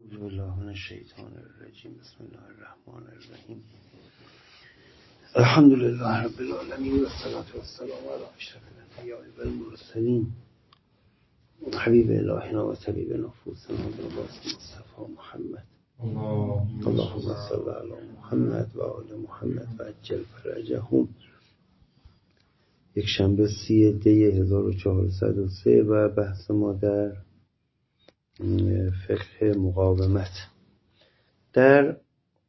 اعوذ بالله من الشیطان الرجیم. بسم الله الرحمن الرحیم. الحمد لله رب العالمین و الصلاة والسلام علی اشرف الانبیاء والمرسلین حبیب الهنا و طبیب نفوسنا بالعباس مصطفی محمد. اللهم صل علی محمد و آل محمد و عجل فرجهم. یک شنبه 30 دی 1403 و بحث ما در فقه مقاومت. در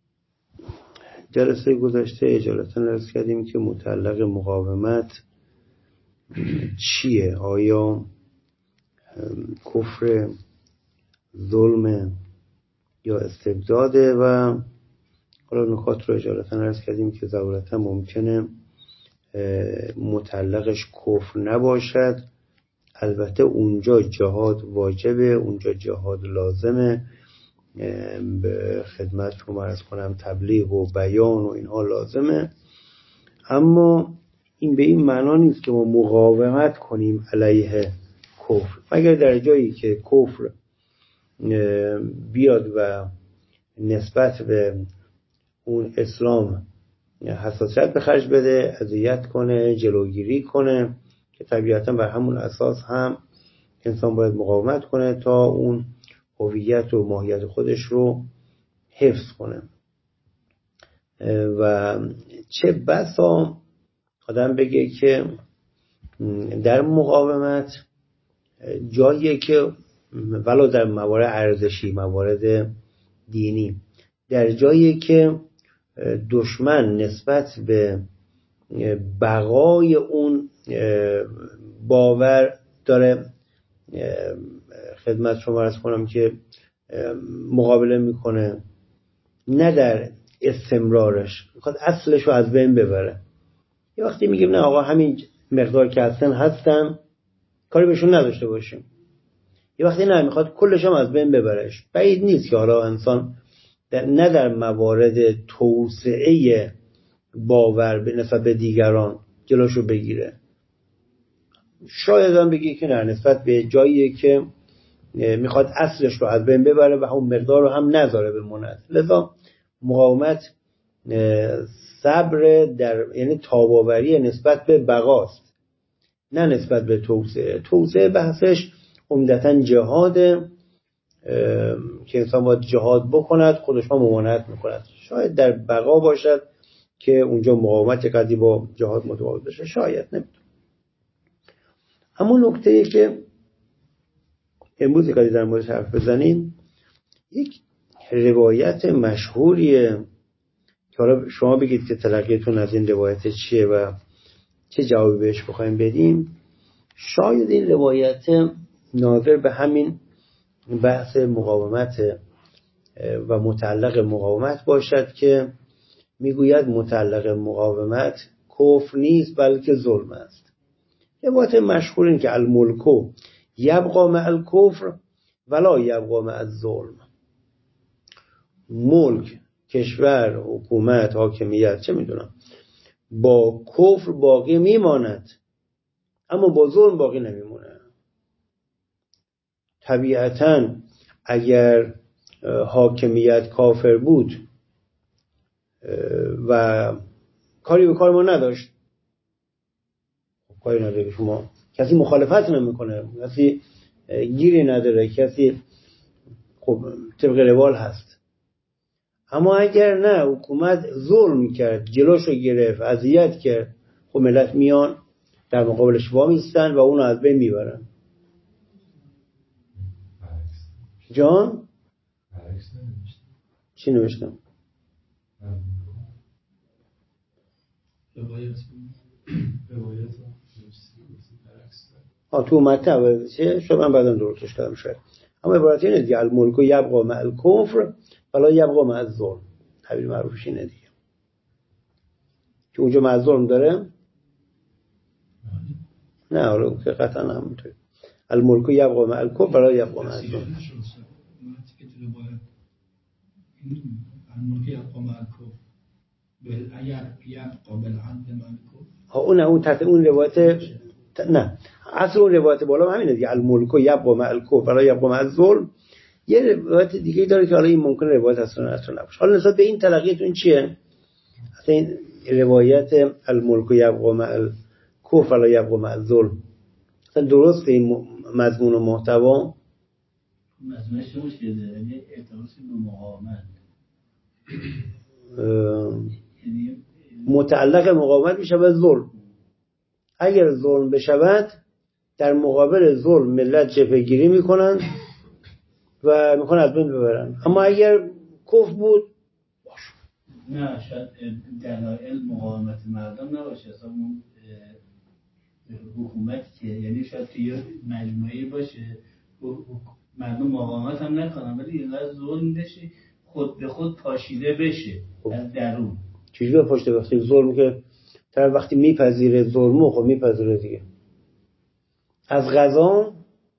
جلسه گذشته اجالتا عرض کردیم که متعلق مقاومت چیه؟ آیا کفر، ظلم یا استبداده؟ و حالا نکات رو اجالتا عرض کردیم که ضرورتا ممکنه متعلقش کفر نباشد، البته اونجا جهاد واجبه، اونجا جهاد لازمه، به خدمت رو عرض کنم تبلیغ و بیان و اینها لازمه، اما این به این معنا نیست که ما مقاومت کنیم علیه کفر، مگر در جایی که کفر بیاد و نسبت به اون اسلام حساسیت به خرج بده، اذیت کنه، جلوگیری کنه، که طبیعتا بر همون اساس هم انسان باید مقاومت کنه تا اون هویت و ماهیت خودش رو حفظ کنه. و چه بسا آدم بگه که در مقاومت جاییه که ولو در موارد ارزشی، موارد دینی، در جایی که دشمن نسبت به بقای اون باور داره خدمت شما عرض کنم که مقابله میکنه، نه در استمرارش، میخواد اصلش رو از بین ببره. یه وقتی میگیم نه آقا همین مقدار که هستن کاری بهشون نداشته باشیم، یه وقتی نه میخواد کلش هم از بین ببرش. بعید نیست که حالا انسان نه در موارد توسعه باور به نسبت به دیگران جلوشو بگیره، شاید هم بگی که نه، نسبت به جایی که میخواد اصلش رو از بین ببره و همون مقدار رو هم نذاره بمونه. لذا مقاومت صبر در یعنی تاباوری نسبت به بقاست، نه نسبت به توسعه. توسعه بحثش عمدتاً جهاده که انسان باید جهاد بکند، خودش ما ممانعت میکند. شاید در بقا باشد که اونجا مقاومت قدی با جهاد متفاوت بشه، شاید، نمیدونم. اما نکته‌ای که امروز قدی در موردش حرف بزنیم، یک روایت مشهوریه که حالا شما بگید که تلقیتون از این روایت چیه و چه جوابی بهش بخوایم بدیم. شاید این روایت ناظر به همین بحث مقاومت و متعلق مقاومت باشد که میگوید متعلق مقاومت کفر نیست بلکه ظلم است. روایت مشهور این که الملکو یبقا مع الکفر ولا یبقا مع الظلم. ملک، کشور، حکومت، حاکمیت، چه میدونم، با کفر باقی میماند اما با ظلم باقی نمیمونه. طبیعتاً اگر حاکمیت کافر بود و کاری به کار ما نداشت، کاری نداره، شما کسی مخالفت نمیکنه، کسی گیری نداره، کسی خب طبق روال هست. اما اگر نه، حکومت ظلم کرد، جلوشو گرفت، اذیت کرد، خب ملت میان در مقابلش وامیستن و اونو از بین میبرن. جان چی نوشتم؟ تو مطلب چه شد، من بعدم درستش کردم شاید. اما عبارت اینه دیگه، الملک یبقا مع الکفر ولا یبقا مع الظلم. تعبیر معروفش اینه دیگه، که اونجا مع الظلم داره، نه حالا که قطعا همونطوری. الملک یبقا مع الکفر ولا یبقا مع الظلم. الملک یبقا مع الکفر اگر یبقا بالعدل مع الکفر، اون تحت اون روایت نه، اصل اون روایت بالا همینه دیگه، الملک یبقا مع الکفر ولا یبقا مع الظلم. یه روایت دیگه داره که حالا این ممکنه روایت اصلا نباشه. حالا نسبت به این تلقیتون چیه؟ اصلا این روایت الملک یبقی مع الکفر ولا یبقی مع الظلم اصلا درسته این مضمون و محتوا؟ مضمونش مشکل داره، یعنی ارتباطی به مقاومت، متعلق مقاومت میشه به ظلم. اگر ظلم بشود در مقابل ظلم ملت جبهه‌گیری میکنن و میخوان از بین ببرن. اما اگر کفر بود نه، شاید دلایل مقاومت مردم نباشه، اصلا اون حکومت که یعنی شاید که یه مجموعی باشه مردم مقاومت هم نکنن ولی اینقدر ظلم بشه خود به خود پاشیده بشه از درون. چجوری به پشت وقتی ظلم که طرف وقتی میپذیره ظلمو خب میپذیره دیگه. از قضا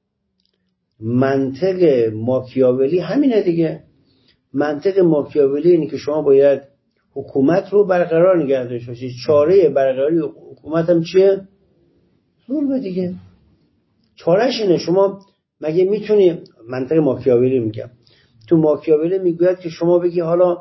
منطق ماکیاولی همینه دیگه. منطق ماکیاولی اینه که شما باید حکومت رو برقرار نگه داشته باشید. چاره برقراری حکومت هم چیه؟ ظلم دیگه. چارهش اینه. شما مگه میتونی، منطق ماکیاولی میگم، تو ماکیاولی میگوید که شما بگی حالا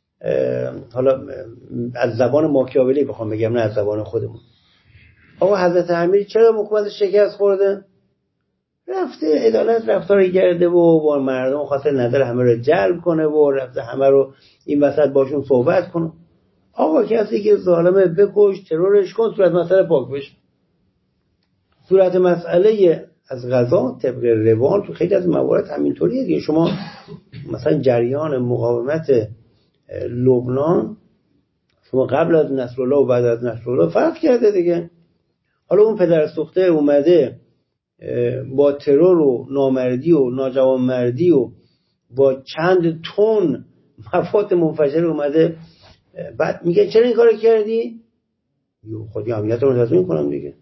از زبان ماکیاولی بخوام بگم نه از زبان خودمون، آقا حضرت امیر چرا حکومتش شکست خورده؟ رفته عدالت رفتاری کرده و با مردم خاطر نظر همه رو جلب کنه و رفته همه رو این وسط باشون صحبت کنه. آقا کسی که ظالمه بکش، ترورش کن، صورت مسئله پاک بشه. صورت مسئله از قضا طبق روان تو خیلی از موارد همینطوریه دیگه. شما مثلا جریان مقاومت لبنان شما قبل از نصرالله و بعد از نصرالله فرق کرده دیگه. حالا اون پدر سوخته اومده با ترور و نامردی و ناجوانمردی و با چند تن مواد منفجر اومده، بعد میگه چرا این کارو کردی؟ خودی امنیت رو تضمین کنم دیگه.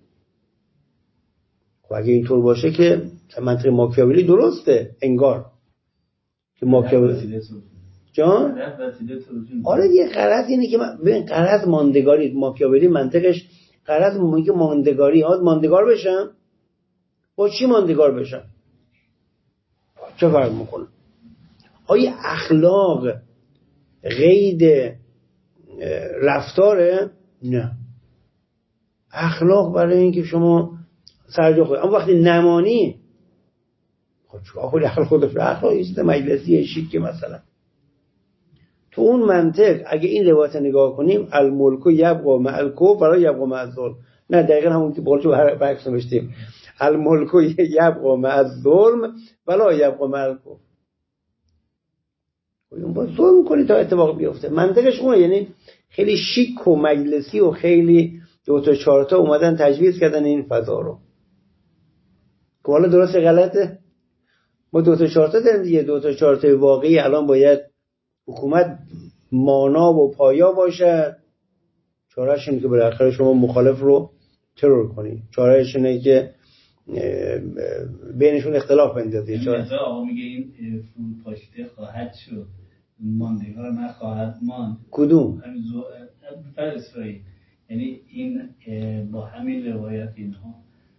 خب اگه اینطور باشه که منطق ماکیاولی درسته انگار که ماکیاولی جان آره دیگه. غرض اینه که ببین غرض ماندگاری. ماکیاولی منطقش غرض میگه ماندگاری. ماندگار بشم با چی ماندگار بشم؟ چه فرق میکنه؟ آیا اخلاق قید رفتاره؟ نه، اخلاق برای اینکه شما سرجا خود. اما وقتی نمانی خب چرا خود اخلاق خودش اخلاق ایست مجلسی شیک که مثلا تو اون منطق اگه این روایت نگاه کنیم الملک یبقی مع الکفر ولا یبقی مع الظلم، نه دقیقاً همون که بالاتر برعکس نوشتیم الملک یبقی مع الظلم ولا یبقی مع الکفر. اون با ظلم کنی تا اتفاق بیفته. منطقش اونه. یعنی خیلی شیک و مجلسی و خیلی دو تا چهار تا اومدن تجویز کردن این فضا رو. که حالا درسته غلطه؟ ما دو تا چهار تا داریم دیگه. دو تا چهار تا واقعی الان باید حکومت مانا و پایا باشد. چارهش اینه که بالاخره شما مخالف رو ترور کنی. چارهش اینه که بینشون اختلاف بندازی. آقا میگه این فرود پاشیده خواهد شد، ماندگار نخواهد ماند. کدوم؟ در اسرائیل. یعنی این با همین روایت اینها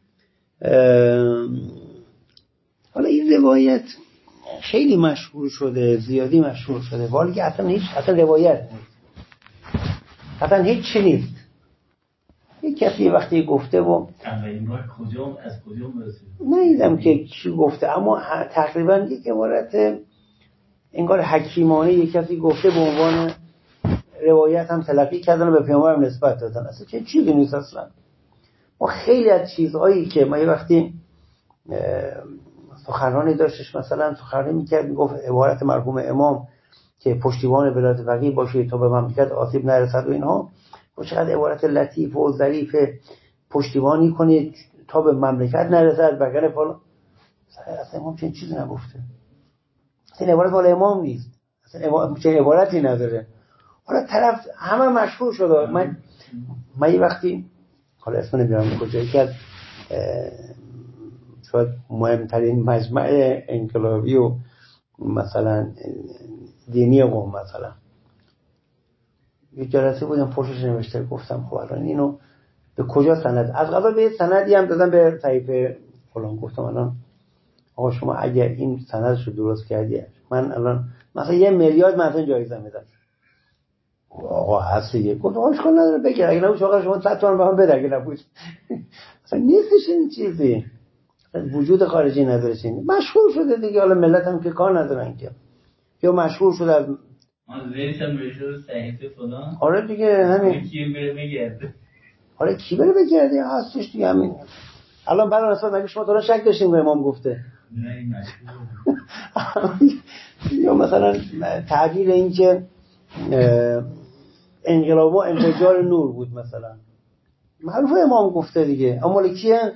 حالا این روایت خیلی مشهور شده، زیادی مشهور شده، ولی که اصلا روایت نیست، اصلا هیچ چی نیست. یک کسی وقتی گفته و این بار از کجا برسید ندیدم که چی گفته، اما تقریبا یک عبارت انگار حکیمانه یک کسی گفته به عنوان روایت هم تلقی کردن و به پیامبر هم نسبت دادن. اصلا چه چیزی نیست. اصلا ما خیلی از چیزهایی که ما یه وقتی سخنرانی داشتش، مثلا سخنرانی میکرد میگفت عبارت مرحوم امام که پشتیبان ولایت فقیه باشه تا به مملکت آسیب نرسد و اینها، و چقدر عبارت لطیف و ظریف پشتیبانی کنید تا به مملکت نرسد بگره فلان. اصلا امام چنین چیزی نگفته. این عبارت مال امام نیست، اصلا چه عبارتی نداره. حالا طرف همه مشهور شده. من یه وقتی حالا اسم نمیارم کجایی که از شاید مهمترین مجمع انقلابی و مثلا دینی قوم مثلا یه جلسه بودم پشتش نوشته، گفتم خب الان اینو به کجا سند، از قضا به سندی هم دادم به صحیفه فلان، گفتم الان آقا شما اگر این سندش رو درست کردی من الان مثلا 1 میلیارد مثلا جایزه میدم. آقا هست دیگه. گفت آقا اشکال نداره بگیر، اگه نبود آقا شما 100 تومن به من بده، اگه نبود مثلا نیستش این چیزی، وجود خارجی نداره. چیزی مشهور شده دیگه، حالا ملت هم که کار ندارن که، یا مشهور شده از زیرشم بشه صحیفه فلان. آره دیگه همین کی بره بگرده. آره کی بره بگرده هستش دیگه همین. الان برای اصلا مگه شما تو شک داشتین به امام گفته؟ نه این مشهور. یا مثلا تعبیر این که انقلاب و انفجار نور بود مثلا، معروف امام گفته دیگه. اما مال کیه؟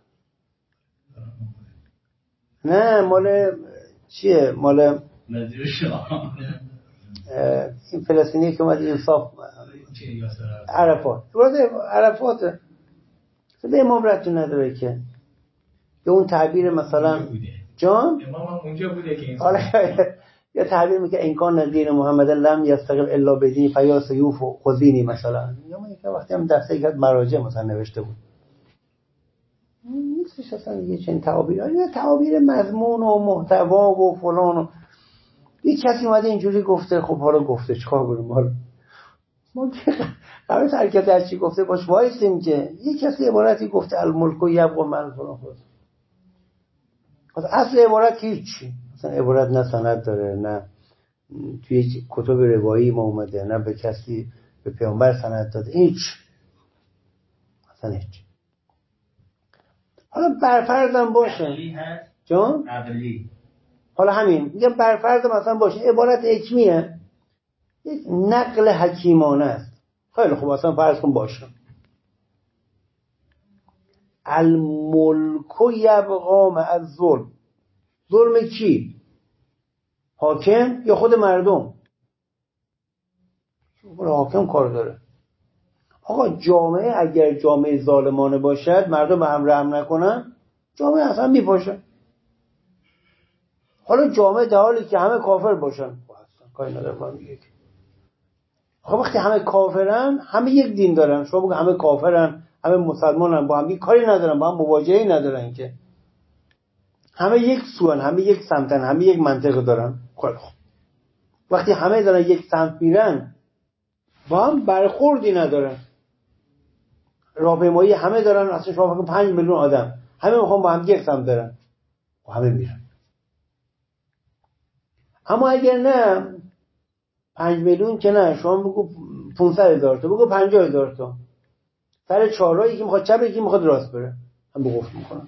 نه مال چیه؟ مال نظیر شاه. این فلسطینی که اومد انصاف عرفات. عرفات به امام ربطی نداره که. یا اون تعبیر مثلا جان امام هم اونجا بوده که این یا تعبیر میگه این کان دین محمد لم یستقل الا بدین فیا سیوف و خذینی مثلا، یا میگه وقتی هم دسته یک مراجع مثلا نوشته بود نیستش اصلا یه چنین تعابیر. این تعابیر مضمون و محتوا و فلان و یک کسی اومده اینجوری گفته، خب حالا گفته چیکار کنیم؟ حالا ما قرار حرکت هر چی گفته باش وایسیم که یک کسی عبارتی گفته الملک و یبقى من فلان خود. اصل عبارت هیچی، اصلا عبارت نه سند داره، نه توی کتب روایی ما اومده، نه به کسی به پیامبر سند داده، هیچ اصلا هیچ. حالا برفرضم باشه جان عقلی، حالا همین میگم برفرض مثلا باشه عبارت حکمیه، یک نقل حکیمانه است. خیلی خوب اصلا فرض کن باشه الملک یبقی مع الظلم. ظلم کی؟ حاکم یا خود مردم؟ حاکم کار داره. آقا جامعه اگر جامعه ظالمانه باشد، مردم به هم رحم نکنن، جامعه اصلا میپاشه. حالا جامعه در حالی که همه کافر باشن، اصلا کاری نداره با هم دیگه. خب وقتی همه کافرن، همه یک دین دارن، شما بگو همه کافرن، همه مسلمانن، با هم دیگه کاری ندارن، با هم مواجهه‌ای ندارن که، همه یک سوان، همه یک سمتن، همه یک منطقه دارن. خب وقتی همه دارن یک سمت میرن، با هم برخوردی ندارن، راهپیمایی همه دارن، اصلا شما فکر 5 میلیون آدم همه میخوان با هم یک سمت برن و همه میرن. اما اگر نه 5 میلیون که نه، شما بگو 500,000 تا، بگو 50,000 تا، سر چهارراه یکی میخواد چپ یکی میخواد راست بره، هم به قفل میکنن.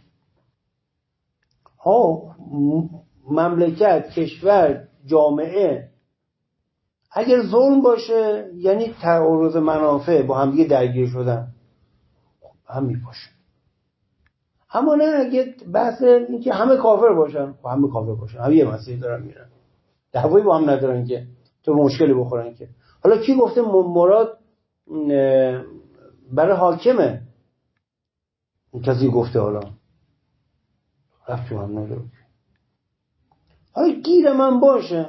مملکت، کشور، جامعه اگر ظلم باشه یعنی تعارض منافع، با هم دیگه درگیر شدن، هم میپاشه. اما نه اگه بحث این که همه کافر باشن، همه کافر باشن، همه یه مسیحی دارن میرن، دعوایی با هم ندارن که تو مشکلی بخورن که. حالا کی گفته مراد برای حاکمه؟ کسی گفته حالا رفت تو هم نداره. حالا گیر من باشه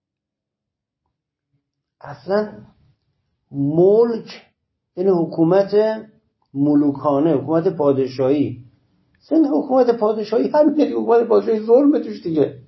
اصلا ملک یعنی حکومت ملوکانه، حکومت پادشاهی. اصلا حکومت پادشاهی همینه دیگه، حکومت پادشاهی ظلم توش دیگه.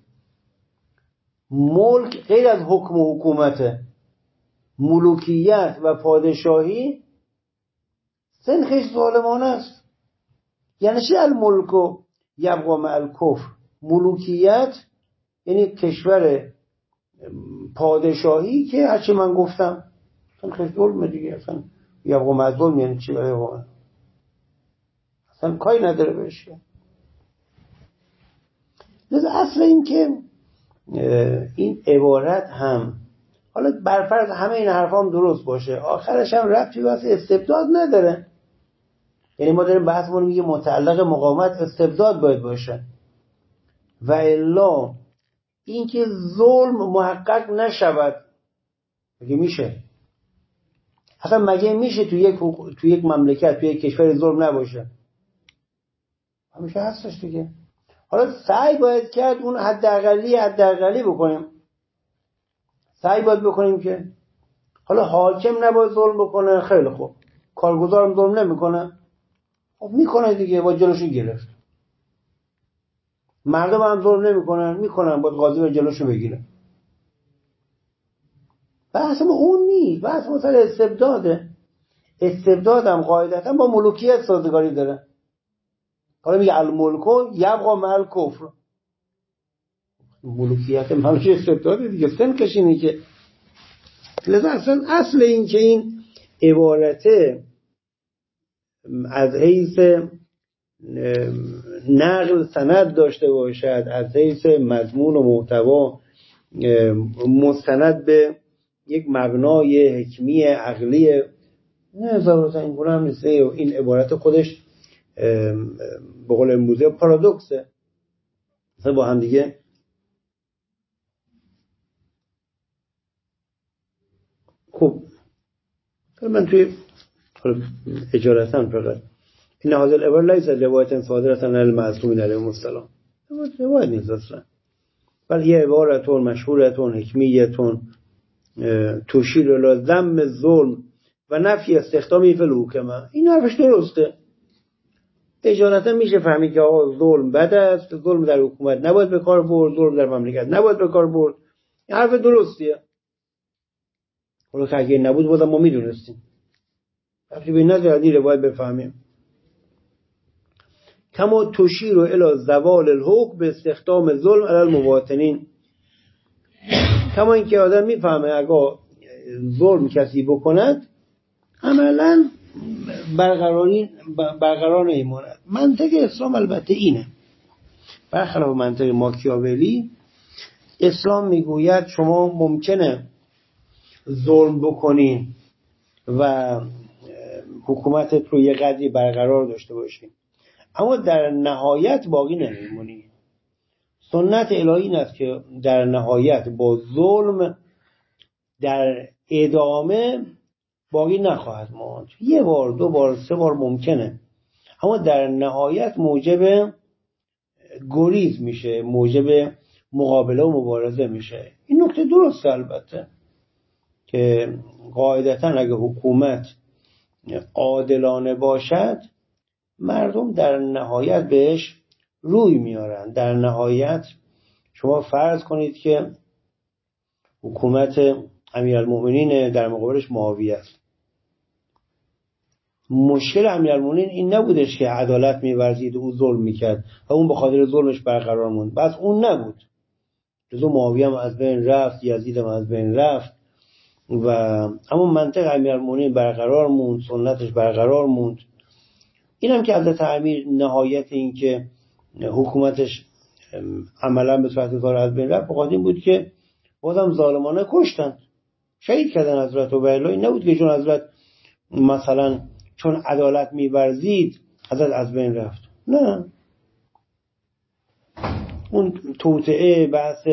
ملک غیر از حکم و حکومت، ملوکیت و پادشاهی سنخش ظالمانه است. یعنی چی الملک و یبقی مع الکفر؟ ملوکیت یعنی کشور پادشاهی که هرچی من گفتم سنخش ظلم دیگه. اصلا یبقی مع الظلم یعنی چی؟ برای واقعا اصلا کاری نداره بهش. لذا اصل این که این عبارت هم حالا برفرض همه این حرفا هم درست باشه، آخرش هم ربطی به استبداد نداره. یعنی ما داریم بحثمون میگه متعلق مقاومت استبداد باید باشه، و الا اینکه ظلم محقق نشود مگه میشه؟ اصلا مگه میشه تو یک مملکت، تو یک کشور ظلم نباشه؟ همیشه هستش دیگه. حالا سعی باید کرد اون حداقلی بکنیم. سعی باید بکنیم که حالا حاکم نباید ظلم بکنه، خیلی خوب. کارگزارم ظلم نمیکنه، خب میکنه دیگه، با جلوشو گرفت. مردم هم ظلم میکنن باید قاضی به جلوشو بگیره. بحث ما اون نیست، بحث مثلا استبداده. استبدادم قاعدتا با ملوکیت سازگاری داره. حالا میگه الملکو یبقا مع الکفر، ملوکیت ملک استبداده دیگه، سنکش اینه که. لذا اصل این که این عبارته از حیث نقل سند داشته باشد، از حیث مضمون و محتوا مستند به یک مبنای حکمی عقلی، نه ضرورتا این گونه هم نیست. این عبارت خودش به قول امروزی پارادوکسه، مثلا با هم دیگه خب. من توی اجارتاً فقط این هذا العبارة ليس روایت صادرة عن المعصومین علیهم السلام، روایت نیست اصلا، بل یه عبارتون مشهورتون حکمیتون تشیر الی ذم الظلم و نفی استخدامی فی الحکمه. این حرفش درسته. اجارتا میشه فهمید که آقا ظلم بد است، ظلم در حکومت نباید به کار برد، ظلم در مملکت نباید به کار برد. این حرف درستیه. حالا که اگه نبود بازم ما میدونستیم، وقتی به نظر از این روایت بفهمیم کما تشیر الی زوال الحکم به استخدام ظلم علی المواطنین، کما اینکه آدم میفهمه اگه ظلم کسی بکند عملا برقرار نمیماند. منطق اسلام البته اینه، برخلاف منطق ماکیاولی. اسلام میگوید شما ممکنه ظلم بکنین و حکومتت رو یه قدری برقرار داشته باشین، اما در نهایت باقی نمیمونی. سنت الهی این است که در نهایت با ظلم در ادامه باقی نخواهد ماند. یه بار دو بار سه بار ممکنه، اما در نهایت موجب گریز میشه، موجب مقابله و مبارزه میشه. این نکته درسته البته که قاعدتا اگه حکومت عادلانه باشد مردم در نهایت بهش روی میارن. در نهایت شما فرض کنید که حکومت امیرالمؤمنین در مقابلش معاویه است. مشکل امیرالمؤمنین این نبودش که عدالت می‌ورزید و او ظلم میکرد و اون به خاطر ظلمش برقرار موند، بس اون نبود. جزو معاویه هم از بین رفت، یزید هم از بین رفت و اما منطق امیرالمؤمنین برقرار موند، سنتش برقرار موند. اینم که حضرت امیر نهایت این که حکومتش عملا به صورت ظاهر از بین رفت بخاطر این بود که بازم ظالمانه کشتن، شهید کردن حضرت. و بله این نبود که چون حضرت مثلا چون عدالت می‌ورزید حضرت از بین رفت، نه. اون توطئه، بحث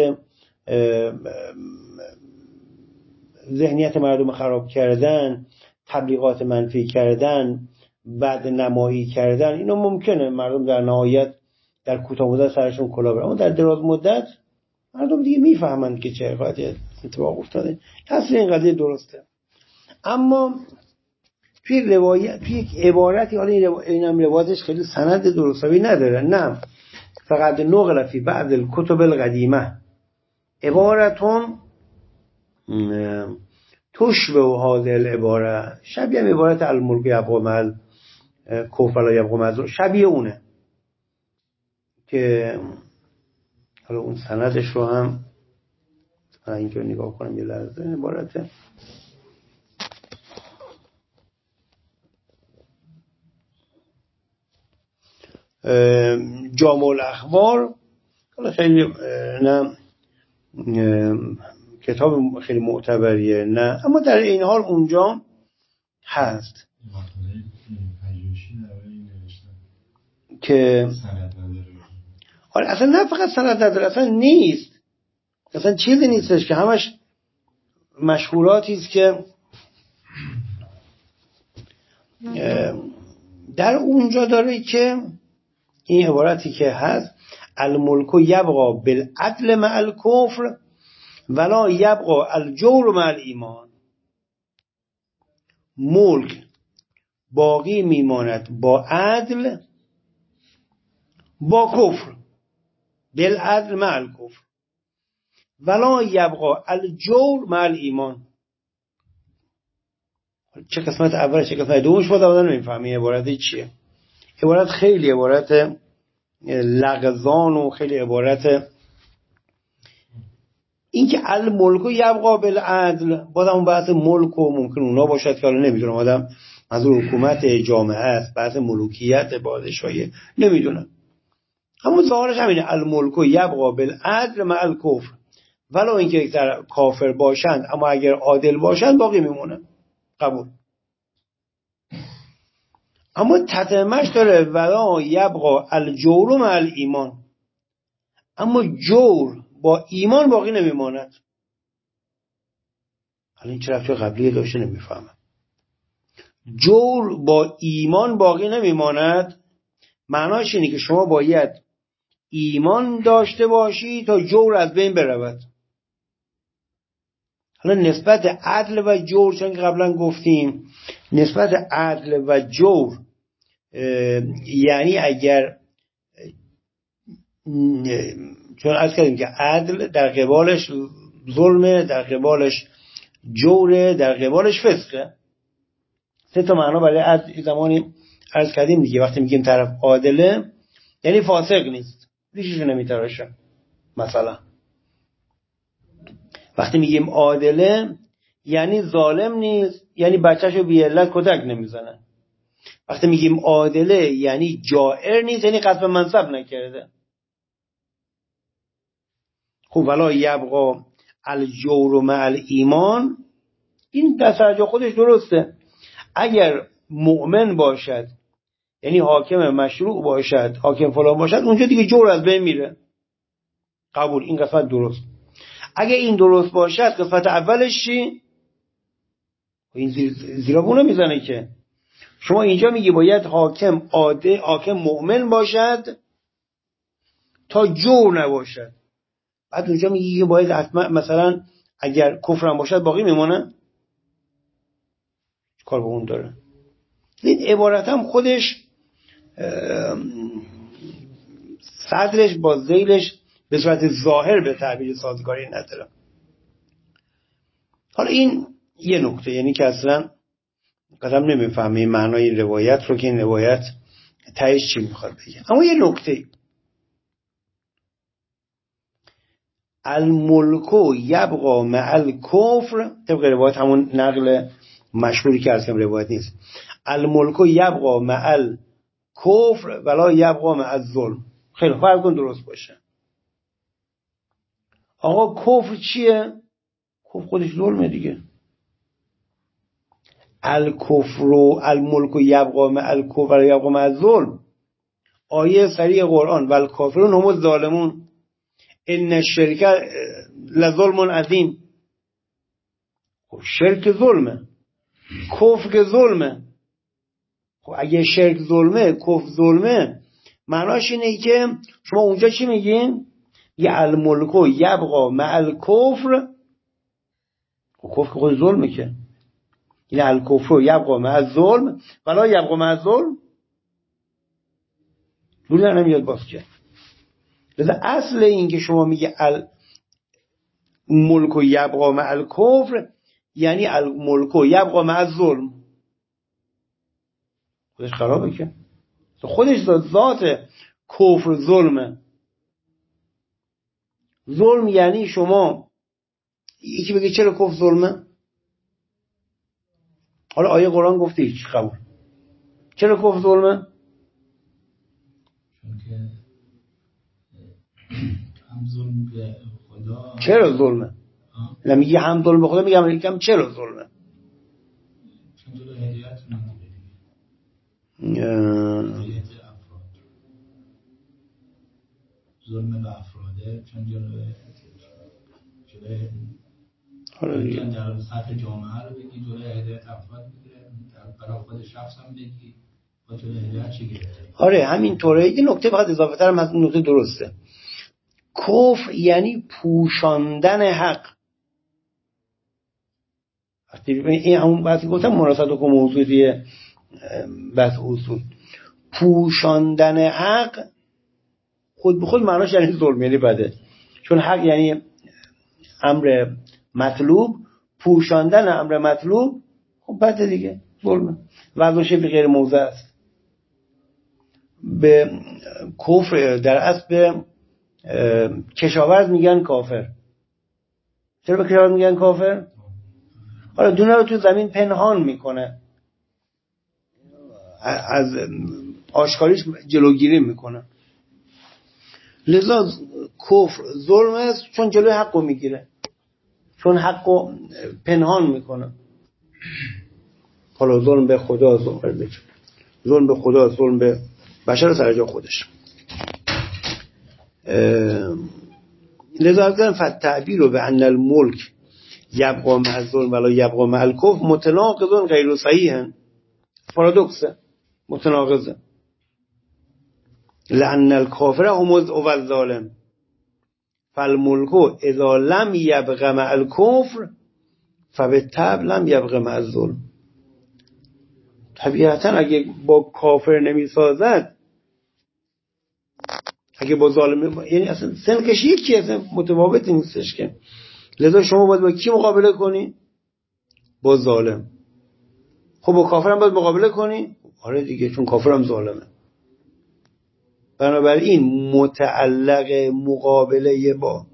ذهنیت مردم خراب کردن، تبلیغات منفی کردن، بد نمایی کردن، اینا ممکنه مردم در نهایت در کوتاه مدت سرشون کلاه بره، اما در دراز مدت مردم دیگه میفهمند که چه قضیه اتفاق افتاده. اصل این قضیه درسته. اما توی روایت، توی یک عبارتی، حالا اینم روایتش خیلی سند درستابی نداره، نه، فقط نقل فی بعض الکتب القدیمه عبارتون تشبه هذه العباره، شبیه عبارت الملک یبقی مع الکفر لا یبقی مع الظلم، شبیه اونه که حالا اون سندش رو هم اینجا نگاه کنم یه لحظه. عبارت جامع الاخبار، حالا خیلی نه کتاب خیلی معتبریه، نه، اما در این حال اونجا هست که حالا اصلا نه فقط سند نداره، اصلا نیست، اصلا چیزی نیستش که همش مشهوراتی است که در اونجا داره که این عبارتی که هست الملک یبقا بالعدل مع الکفر ولا یبقا الجور مع الایمان، ملک باقی میماند با عدل با کفر. بالعدل مع الکفر ولا یبقى الجور مع الایمان. چه قسمت اول چه قسمت دومش بود آدم نمیفهمی عبارت چیه. عبارت خیلی عبارت لغزان و خیلی عبارت این که الملک یبقى بالعدل، بازم اون بحث ملک و ممکن اونا باشد که حالا نمیدونم، آدم منظور حکومت جامعه است، بحث ملوکیت پادشاهی نمیدونم، اما ظاهرش همینه الملک یبقى بالعدل مع الکفر ولو اینکه یک کافر باشند اما اگر عادل باشند باقی میمونه. قبول. اما تتمش داره ولا یبقى الجور مع الایمان، اما جور با ایمان باقی نمیماند. حالا این چه رفتی قبلی داشته نمیفهمم. جور با ایمان باقی نمیماند معناش اینه که شما باید ایمان داشته باشی تا جور از بین برود. حالا نسبت عدل و جور چون که قبلا گفتیم نسبت عدل و جور یعنی اگر چون عرض کردیم که عدل در قبالش ظلمه، در قبالش جوره، در قبالش فسقه. سه تا معنا برای عدل زمانی عرض کردیم دیگه. وقتی میگیم طرف عادله یعنی فاسق نیست، ریشش نمیتراشه. مثلا وقتی میگیم عادله یعنی ظالم نیست، یعنی بچه‌شو بی علت کتک نمیزنه. وقتی میگیم عادله یعنی جائر نیست، یعنی قصد منصب نکرده. خب ولا یبقى الجور مع الایمان، این در خودش درسته. اگر مؤمن باشد یعنی حاکم مشروع باشد، حاکم فلان باشد، اونجا دیگه جور از بین میره. قبول، این قسمت درست. اگه این درست باشد قسمت اولش چی؟ این زیرابونو میزنه که شما اینجا میگی باید حاکم عادل، حاکم مؤمن باشد تا جور نباشد. بعد اونجا میگی که باید حتما مثلا اگر کفرم باشد باقی میمونه. کار به اون داره. این عبارت هم خودش صدرش با ذیلش به صورت ظاهر به تعبیر سازگاری نداره. حالا این یه نکته، یعنی که اصلا قدم نمیفهمه معنای این روایت رو که این روایت تهش چی میخواد بگه. اما یه نکته، الملک یبقى مع الکفر، طبق روایت همون نقل مشهوری که از کم روایت نیست، الملک یبقى مع الکفر ولا یبقى مع الظلم. خیلی فرق کن درست باشه. آقا کفر چیه؟ کفر خودش ظلمه دیگه. الکفر و الملک یبقى مع الکفر ولا یبقى مع الظلم، آیه صریح قرآن والکافرون هم الظالمون ان الشرک لظلم عظیم. خب شرک ظلمه، کفر که ظلمه. خب اگه شرک ظلمه، کفر ظلمه، معناش اینه که شما اونجا چی میگین؟ یه الملک یبقى مع الکفر. خب کفر که خود ظلمه که، این الکفر یبقى مع الظلم ولا یبقى مع الظلم. روی نمیاد باز که لذا اصل این که شما میگه الملک یبقى مع الکفر یعنی الملک یبقى مع الظلم. خودش خرابه که، خودش ذات کفر ظلمه. ظلم یعنی شما یکی بگه چرا کفر ظلمه؟ حالا آیه قرآن گفته هیچ، قبول. چرا کفر ظلمه؟ چون که هم ظلم به خدا. چرا ظلمه؟ نمیگی هم ظلم به خدا، میگم چرا ظلمه؟ چون جلو هدایت نمیده. ظلم به افراده، چون جلو در سطح جامعه رو بگی، جلو هدایت افراد بگیره، برای خود شخص هم بگی با جلو هدایت چی گیره. آره همین طوره. یه نکته فقط اضافه ترم از این نکته درسته. کفر یعنی پوشاندن حق. این همون بحثی گفتم مناسبت با موضوعی بحث اصول. پوشاندن حق خود به خود معناش یعنی ظلم، یعنی بده. چون حق یعنی امر مطلوب، پوشاندن امر مطلوب خب بده دیگه، ظلمه. وضعش به غیر موضع است. به کفر در اصل به کشاورز میگن کافر. چرا به کشاورز میگن کافر؟ حالا دونه رو تو زمین پنهان میکنه، از آشکاریش جلوگیری میکنه. لذا کفر ظلم است چون جلوی حق رو میگیره، چون حق رو پنهان میکنه. حالا ظلم به خدا، ظلم به خدا، ظلم به بشر سر جا خودش. لذا گفتن فتعبیر به ان الملک یبقى مع الظلم ولا یبقى مع الکفر متناقض غیر صحیح، پارادوکسه، متناقضه. لأن الكافر هم الظالم فالملك اذا لم يبقى مع الكفر فبالطبع لم يبقى مع الظلم. طبیعتا اگه با کافر نمی سازد، اگه با ظالم، یعنی اصلا سنکش یکی، اصلا متفاوتی نیستش که. لذا شما باید با کی مقابله کنی؟ با ظالم. خب با کافر هم باید مقابله کنی؟ آره دیگه، چون کافر هم ظالمه. بنابراین متعلق مقابله با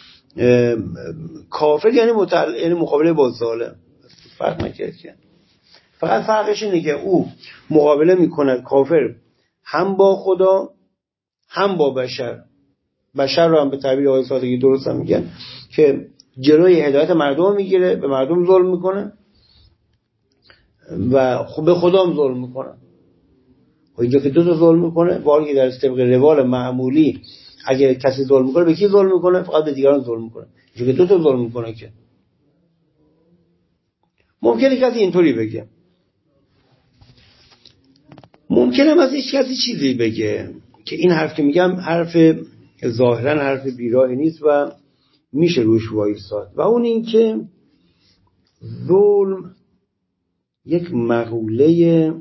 کافر یعنی مقابله با ظالم، فرق نکرد که. فقط فرقش اینه که او مقابله میکنه کافر هم با خدا هم با بشر. بشر رو هم به تعبیر آقای صادقی درست هم میگن که جلوی هدایت مردم میگیره، به مردم ظلم میکنه و خب به خدا هم ظلم میکنه. و اینجا که دو تا ظلم میکنه، ولی که در طبق روال معمولی اگه کسی ظلم میکنه به کی ظلم میکنه؟ فقط به دیگران ظلم میکنه. اینجا که دو تا ظلم میکنه که ممکنه کسی اینطوری بگه، ممکنه از هیچ کسی چیزی بگه که این حرف که میگم حرف ظاهرا حرف بیراهی نیست و میشه روش وایساد، و اون این که ظلم یک مقوله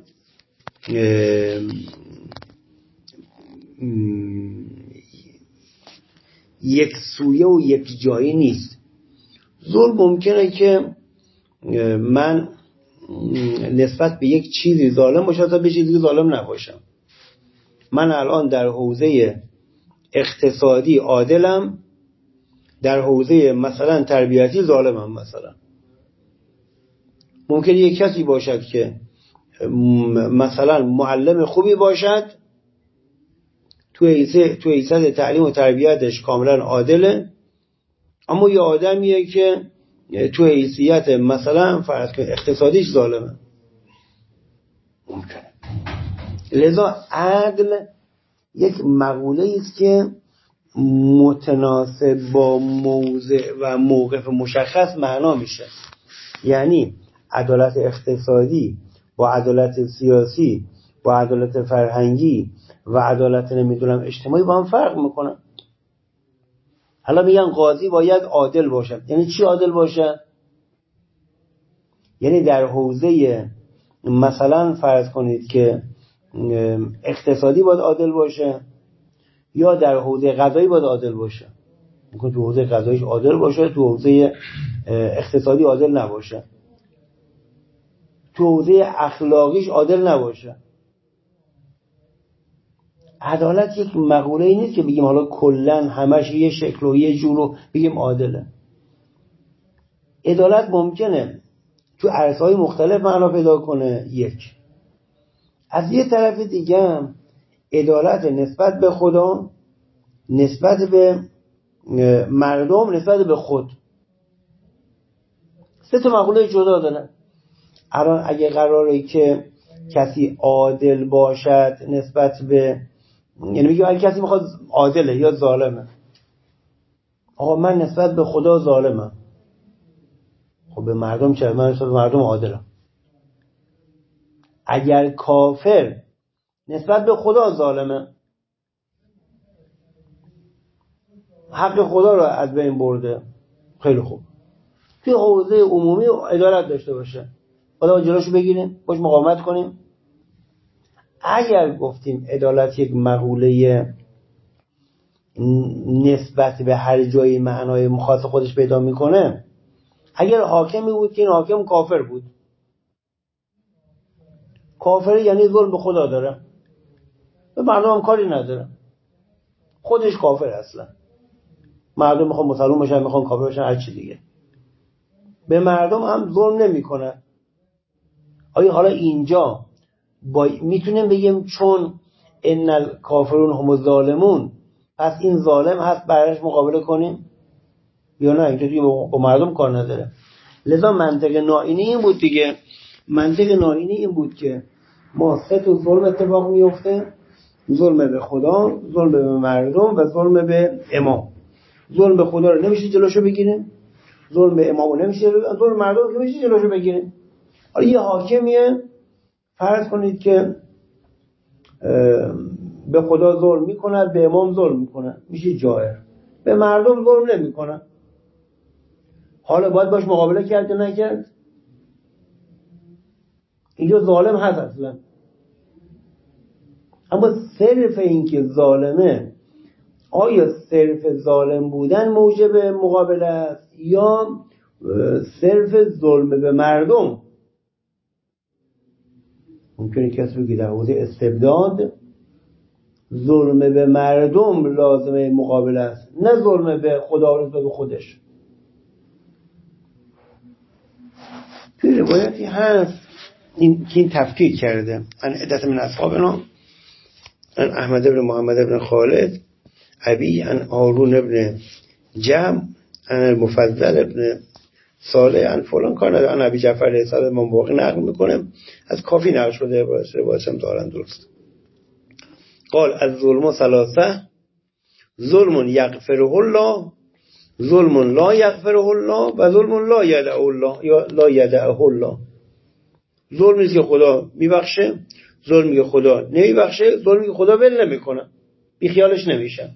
یک سویه و یک جایی نیست. ظلم ممکنه که من نسبت به یک چیزی ظالم باشم تا به چیزی ظالم نباشم. من الان در حوزه اقتصادی عادلم، در حوزه مثلا تربیتی ظالمم. مثلا ممکنه یک کسی باشد که مثلا معلم خوبی باشد، تو حیثیت تعلیم و تربیتش کاملا عادله، اما یه آدمیه که تو حیثیت مثلا فرض کن اقتصادیش ظالمه. ممکنه. لذا عدل یک مقوله است که متناسب با موضع و موقف مشخص معنا میشه. یعنی عدالت اقتصادی با عدالت سیاسی با عدالت فرهنگی و عدالت نمیدونم اجتماعی با هم فرق میکنن. حالا میگن قاضی باید عادل باشه. یعنی چی عادل باشه؟ یعنی در حوزه مثلا فرض کنید که اقتصادی باید عادل باشه، یا در حوزه قضایی باید عادل باشه. ممکن تو حوزه قضاییش عادل باشه، تو حوزه اقتصادی عادل نباشه، تو حوزه اخلاقیش عادل نباشه. عدالت یک مقوله ای نیست که بگیم حالا کلن همش یه شکل و یه جور رو بگیم عادله. عدالت ممکنه تو عرصه‌های مختلف معنا پیدا کنه. یک از یه طرف دیگه عدالت نسبت به خدا، نسبت به مردم، نسبت به خود. سه تا مقوله جدا دارن. الان اگه قراره که کسی عادل باشد نسبت به، یعنی میگه اگه کسی میخواد عادله یا ظالمه، آقا من نسبت به خدا ظالمم، خب به مردم چه؟ من نسبت به مردم عادلم. اگر کافر نسبت به خدا ظالمه، حق خدا رو از بین برده، خیلی خوب، توی حوزه عمومی عدالت داشته باشه، خدا جلوشو بگیریم، باش مقاومت کنیم. اگر گفتیم عدالت یک مقوله نسبت به هر جایی معنای خاص خودش پیدا میکنه. اگر حاکمی بود که این حاکم کافر بود، کافر یعنی ظلم به خدا داره، به مردم هم کاری نداره، خودش کافر اصلا. مردم میخوان مسلمان بشن، میخوان کافر بشن، هر چی دیگه، به مردم هم ظلم نمیکنه. آیا حالا اینجا میتونیم بگیم چون ان الکافرون هم الظالمون پس این ظالم هست برایش مقابله کنیم، یا نه اینجا دیگه با مردم کار نداره؟ لذا منطق نائینی این بود دیگه. منطق نائینی این بود که ما سه تا ظلم اتفاق میفته: ظلم به خدا، ظلم به مردم و ظلم به امام. ظلم به خدا رو نمیشه جلوشو بگیریم، ظلم به امام رو نمیشه، ظلم مردم رو نمیشه جلوشو بگیریم. حالا یه حاکمیه فرض کنید که به خدا ظلم میکنه، به امام ظلم میکنه، میشه جائر، به مردم ظلم نمیکنه. حالا باید باش مقابله کرد یا نکرد؟ اینجا ظالم هست اصلا. اما صرف این که ظالمه، آیا صرف ظالم بودن موجب مقابله است یا صرف ظلم به مردم؟ ممکنه کسی بگه در حوزه استبداد ظلم به مردم لازمه مقابله است، نه ظلم به خدا و به خودش. توی روایتی هست این تفکیک کرده ان عدت من اصحابنا ان احمد بن محمد بن خالد ابی ان هارون ابن جم ان المفضل ابن صالح ان فلان کار نداره ان ابی جعفر علیه السلام من واقعی نقل میکنه، از کافی نقل شده، روایت هم دارن درست. قال از ظلم ثلاثه: ظلم یغفره الله، ظلم لا یغفره الله و ظلم لا یدعه الله یا لا یدعه الله. ظلمی که خدا میبخشه، ظلمی که خدا نمیبخشه، ظلمی که خدا ول نمیکنه، بی خیالش نمیشه.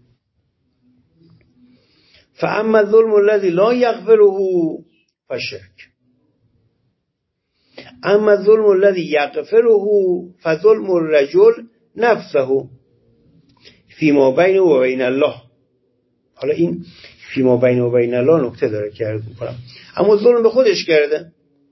فاما الظلم الذي لا يغفره فشرك، اما الظلم الذي يغفره فظلم الرجل نفسه فيما بينه و بين الله. حالا این فيما بينه و بين الله نکته داره که عرض میکنم. اما ظلم به خودش کرده.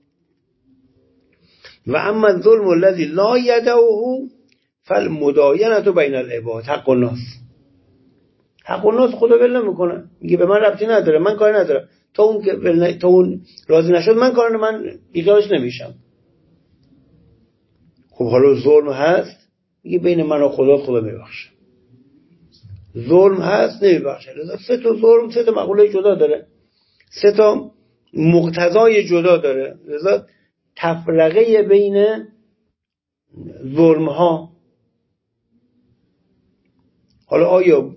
و اما الظلم الذي لا يدعه فالمداینه بین العباد حق الناس. حق الناس خدا ول نمیکنه، میگه به من ربطی نداره، من کاری ندارم، تا اون راضی نشد من بیخیالش نمیشم. خب حالا ظلم هست، میگه بین من و خدا میبخشه. ظلم هست نمیبخشه. لذا سه تا ظلم سه تا مقوله جدا داره، سه تا مقتضای جدا داره. لذا تفرقه بین ظلم ها، حالا آیا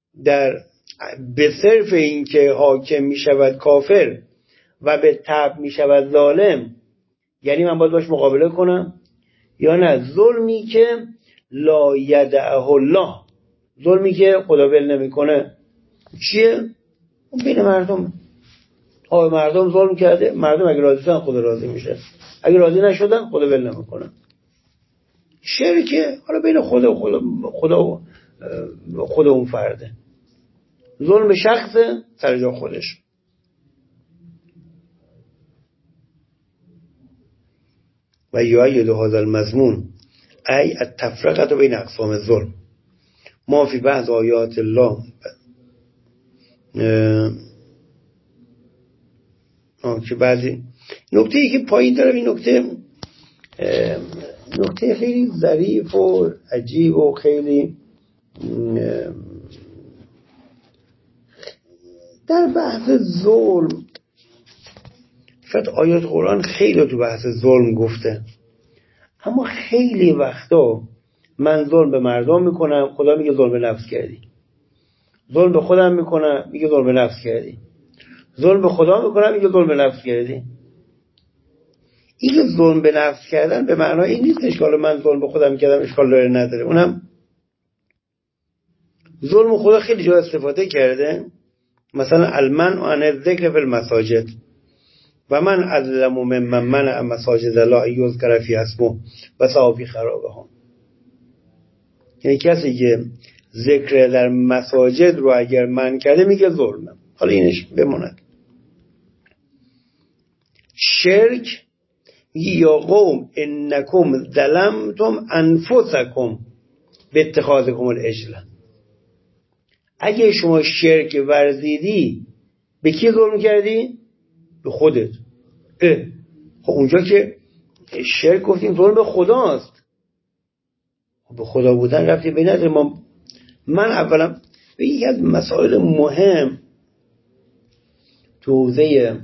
به صرف این که حاکم می شود کافر و به تبع می شود ظالم، یعنی من باید باش مقابله کنم، یا نه ظلمی که لا یدعه الله، ظلمی که خدا ول نمی کنه چیه؟ بین مردم. مردم ظلم کرده، مردم اگه راضی شدن خدا راضی میشه، اگه راضی نشدن خدا ول نمی کنه. شرکه حالا بین خدا اون فرده. ظلم به شخص سر جا خودش. و یؤید هذا المضمون ای التفرقه بین اقسام الظلم ما فی بعض آیات الله. که بعضی نکته‌ای که پایین دارم، این نکته خیلی ظریف و عجیب و خیلی در بحث ظلم. شاید آیات قرآن خیلی تو بحث ظلم گفته، اما خیلی وقتا من ظلم به مردم میکنم، خدا میگه ظلم به نفس کردی. ظلم به خودم میکنم، میگه ظلم به نفس کردی. ظلم به خدا میکنم، میگه ظلم به نفس کردی. این ظلم به نفس کردن به معنای این نیست اشکال من ظلم به خودم کردم اشکال داره نداره. اونم ظلم خدا خیلی جا استفاده کرده، مثلا المنع عن الذکر فی المساجد و من اظلم ممن منع مساجد الله یذکر فیها اسمه و سعی فی خرابها. یعنی کسی که ذکر در مساجد رو اگر من کرده میگه ظلمه. حالا اینش بماند. شرک یا قوم انکم ظلمتم انفسکم به اتخاذکم العجل. اگه شما شرک ورزیدی به کی ظلم کردی؟ به خودت. خب اونجا که شرک گفتیم ظلم به خداست، به خدا بودن رفتی به نداره. من اولا به یکی از مسائل مهم تو حوزه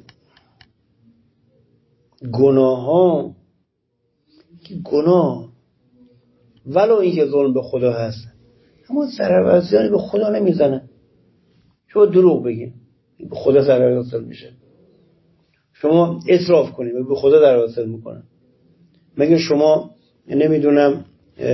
گناه ها که گناه ولو اینکه ظلم به خدا هست اما ضرر به خدا نمیزنه. شما دروغ بگین به خدا ضرر حاصل میشه، شما اسراف کنید به خدا ضرر حاصل میکنه. مگه شما نمیدونم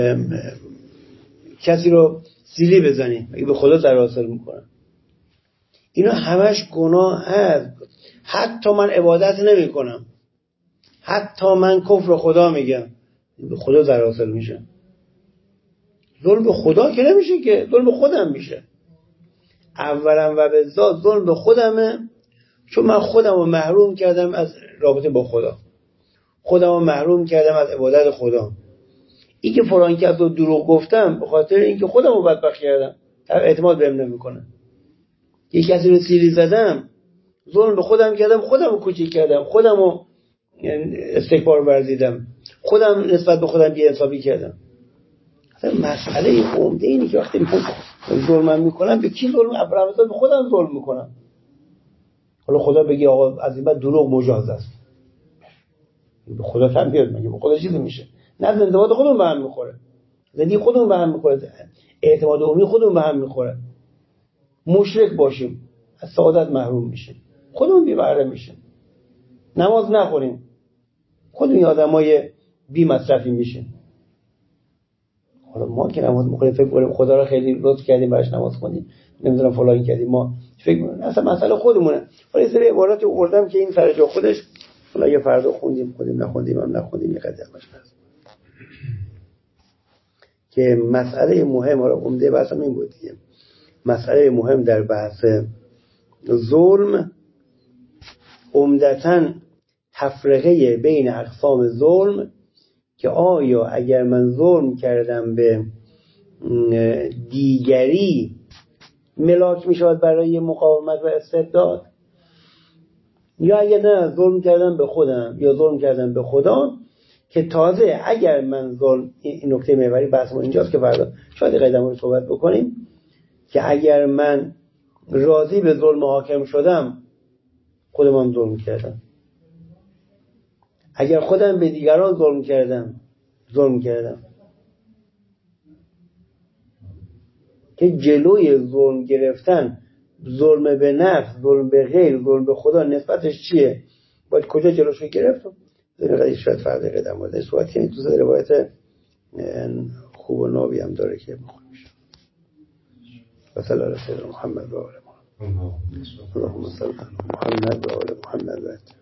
کسی رو سیلی بزنید مگه به خدا ضرر حاصل میکنه؟ اینا همش گناه هست. حتی من عبادت نمی کنم، حتی من کفر خدا میگم، به خدا ضرر حاصل میشه. ظلم به خدا که نمیشه، که ظلم به خودم میشه. اولا و به ذات ظلم به خودمه، چون من خودم رو محروم کردم از رابطه با خدا، خودم رو محروم کردم از عبادت خدا. این که فلان کس رو دروغ گفتم به خاطر اینکه خودم رو بدبخت کردم، اعتماد بهم نمیکنه. یک کسی رو سیلی زدم، ظلم به خودم کردم، خودم رو کوچیک کردم، خودم رو استکبار ورزیدم، خودم نسبت به خودم بی‌انصافی کردم. مسئله عمده اینه که وقتی من ظلم میکنم به کی ظلم؟ اولا به خودم ظلم میکنم. حالا خدا بگی آقا از این بعد دروغ مجاز است، به خدا کم بیاد، مگه به خدا چیزی میشه؟ نه، انضباط خودمون به هم میخوره، زندگی خودمون به هم میخوره، اعتماد عمومی خودمون به هم میخوره. مشرک باشیم از سعادت محروم میشیم، خودمون بی بهره میشیم. نماز نخونیم، خودمون آدمای بی مصرفی میشیم. حالا ما که نماز میخونیم فکر کنیم خدا رو خیلی لطف کردیم براش نماز خوندیم، نمیدونم فلان کردیم، ما فکر کنیم اصلا مسئله خودمونه. حالا یه سری عبارات آوردم که این سر جا خودش، حالا یه فردا خوندیم نخوندیم یه قضیه هست که مسئله مهم، حالا عمده بحثم این بود دیگه، مسئله مهم در بحث ظلم عمدتاً تفرقه بین اقسام ظلم، که آیا اگر من ظلم کردم به دیگری ملاک می شود برای مقاومت و استبداد، یا اگر نه ظلم کردم به خودم یا ظلم کردم به خدا، که تازه اگر من ظلم، این نکته محوری بحث ما اینجاست که فردا شاید قدم رو صحبت بکنیم، که اگر من راضی به ظلم حاکم شدم خودم هم ظلم کردم، اگر خودم به دیگران ظلم کردم. که جلوی ظلم گرفتن، ظلم به نفس، ظلم به غیر، ظلم به خدا، نسبتش چیه؟ باید کجا جلوشو گرفتم؟ این شاید فردا قدم وارد صحبت کنید. تو روایت خوب و نابی هم داره که بخونیم. و صلی الله علیه محمد و آل محمد. اللهم صل علی محمد و آل محمد.